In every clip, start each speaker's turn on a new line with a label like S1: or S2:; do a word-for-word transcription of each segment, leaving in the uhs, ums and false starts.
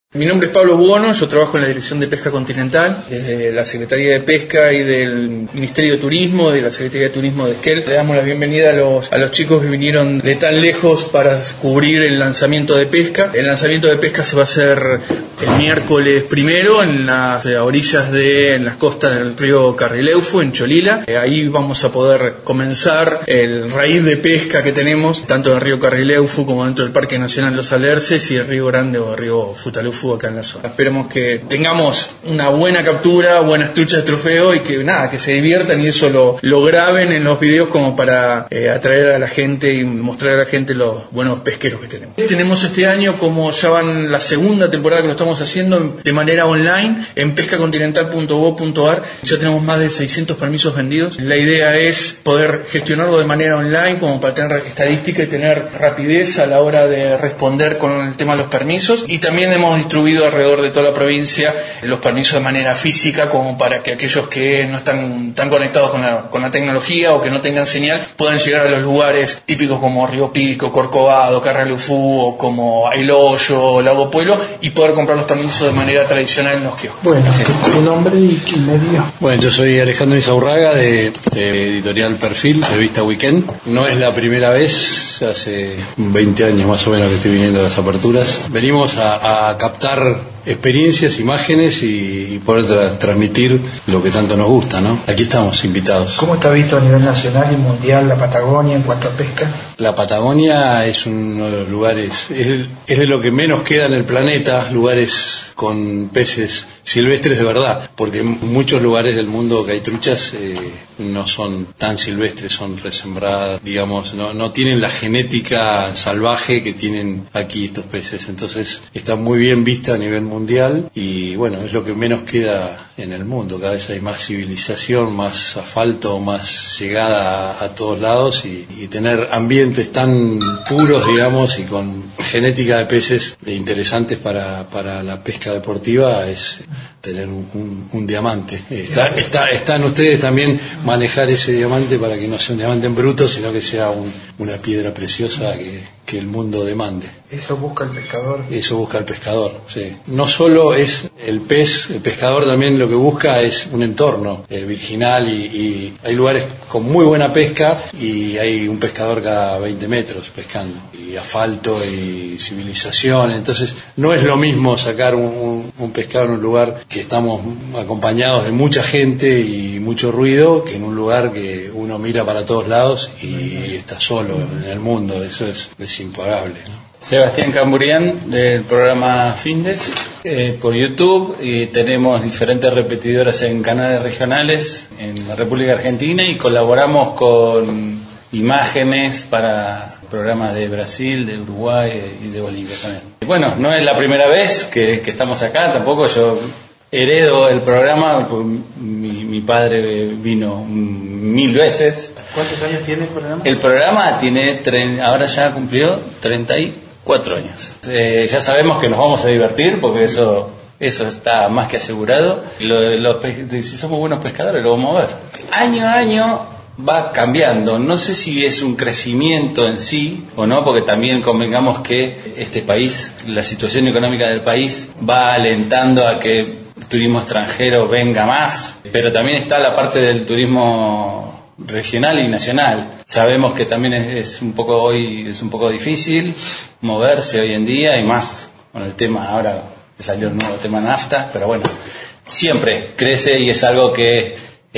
S1: Mi nombre es Pablo Buono, yo trabajo en la Dirección de Pesca Continental, desde la Secretaría de Pesca y del Ministerio de Turismo, de la Secretaría de Turismo de Esquel. Le damos la bienvenida a los, a los chicos que vinieron de tan lejos para cubrir el lanzamiento de pesca. El lanzamiento de pesca se va a hacer el miércoles primero en las orillas de, en las costas del río Carrileufu, en Cholila. Ahí vamos a poder comenzar el raíz de pesca que tenemos, tanto en el río Carrileufu como dentro del Parque Nacional Los Alerces y el río Grande o el río Futaleufú acá en la zona. Esperemos que tengamos una buena captura, buenas truchas de trofeo y que nada, que se diviertan y eso lo, lo graben en los videos como para eh, atraer a la gente y mostrar a la gente los buenos pesqueros que tenemos. Tenemos este año, como ya van la segunda temporada que lo estamos haciendo de manera online en pesca continental punto gob punto ar, ya tenemos más de seiscientos permisos vendidos. La idea es poder gestionarlo de manera online como para tener estadística y tener rapidez a la hora de responder con el tema de los permisos, y también hemos distribuido alrededor de toda la provincia los permisos de manera física como para que aquellos que no están tan conectados con la, con la tecnología o que no tengan señal puedan llegar a los lugares típicos como Río Pico, Corcovado, Carrileufu o como El Hoyo, Lago Pueblo, y poder comprar los permisos de manera tradicional en los kioscos.
S2: Bueno, tu nombre y quién medio.
S3: Bueno, yo soy Alejandro Izaurraga de, de Editorial Perfil, revista Weekend. No es la primera vez, hace veinte años más o menos que estoy viniendo a las aperturas. Venimos a, a captar experiencias, imágenes y, y poder tra- transmitir lo que tanto nos gusta, ¿no? Aquí estamos invitados.
S2: ¿Cómo está visto a nivel nacional y mundial la Patagonia en cuanto a pesca?
S3: La Patagonia es uno de los lugares, es, es de lo que menos queda en el planeta, lugares con peces silvestres de verdad, porque en muchos lugares del mundo que hay truchas eh, no son tan silvestres, son resembradas, digamos, no, no tienen la genética salvaje que tienen aquí estos peces, entonces está muy bien vista a nivel mundial y bueno, es lo que menos queda en el mundo. Cada vez hay más civilización, más asfalto, más llegada a, a todos lados y, y tener ambientes tan puros, digamos, y con genética de peces interesantes para, para la pesca deportiva es tener un, un, un diamante. Está, está, están ustedes también manejar ese diamante para que no sea un diamante en bruto, sino que sea un, una piedra preciosa que, que el mundo demande.
S2: Eso busca el pescador.
S3: Eso busca el pescador, sí. No solo es el pez, el pescador también lo que busca es un entorno eh, virginal y, y hay lugares con muy buena pesca y hay un pescador cada veinte metros pescando, y asfalto y civilización, entonces no es lo mismo sacar un, un, un pescado en un lugar que estamos acompañados de mucha gente y mucho ruido que en un lugar que uno mira para todos lados y está solo en el mundo. Eso es, es impagable, ¿no?
S4: Sebastián Camburián del programa Findes eh, por YouTube, y tenemos diferentes repetidoras en canales regionales en la República Argentina y colaboramos con imágenes para programas de Brasil, de Uruguay y de Bolivia también. Bueno, no es la primera vez que, que estamos acá, tampoco yo heredo el programa, mi, mi padre vino mil veces.
S2: ¿Cuántos años tiene el programa?
S4: El programa tiene, tre- ahora ya cumplió treinta y cuatro años. Eh, ya sabemos que nos vamos a divertir porque eso eso está más que asegurado. Lo, lo, si somos buenos pescadores lo vamos a ver. Año a año va cambiando. No sé si es un crecimiento en sí o no, porque también convengamos que este país, la situación económica del país va alentando a que el turismo extranjero venga más, pero también está la parte del turismo regional y nacional. Sabemos que también es, es un poco hoy es un poco difícil moverse hoy en día, y más con el tema ahora que salió el nuevo tema NAFTA, pero bueno, siempre crece y es algo que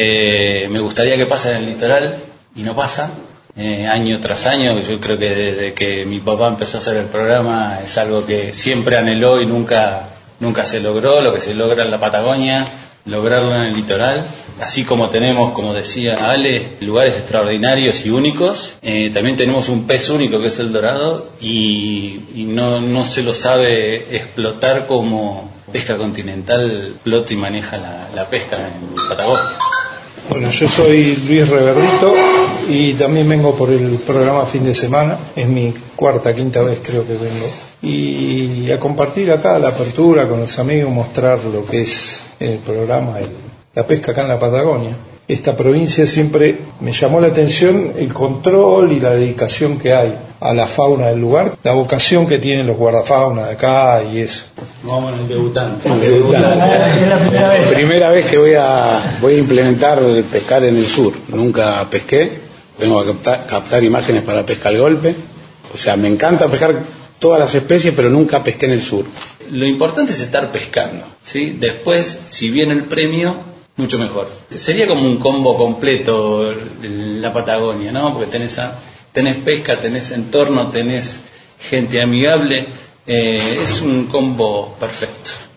S4: eh, me gustaría que pase en el litoral y no pasa eh, año tras año. Yo creo que desde que mi papá empezó a hacer el programa es algo que siempre anheló y nunca nunca se logró. Lo que se logra en la Patagonia, lograrlo en el litoral, así como tenemos, como decía Ale, lugares extraordinarios y únicos. Eh, también tenemos un pez único que es el dorado y, y no, no se lo sabe explotar como Pesca Continental explota y maneja la, la pesca en Patagonia.
S5: Bueno, yo soy Luis Reverdito y también vengo por el programa Fin de Semana. Es mi cuarta, quinta vez creo que vengo. Y a compartir acá la apertura con los amigos, mostrar lo que es en el programa el, la pesca acá en la Patagonia. Esta provincia siempre me llamó la atención el control y la dedicación que hay a la fauna del lugar, la vocación que tienen los guardafauna de acá y eso.
S3: Vamos al debutante.
S2: Es la primera vez.
S6: Primera vez que voy a voy a implementar el pescar en el sur. Nunca pesqué, vengo a captar, captar imágenes para pescar al golpe. O sea, me encanta pescar todas las especies, pero nunca pesqué en el sur.
S4: Lo importante es estar pescando, ¿sí? Después, si viene el premio, mucho mejor. Sería como un combo completo la Patagonia, ¿no? Porque tenés, a, tenés pesca, tenés entorno, tenés gente amigable. Eh, es un combo perfecto.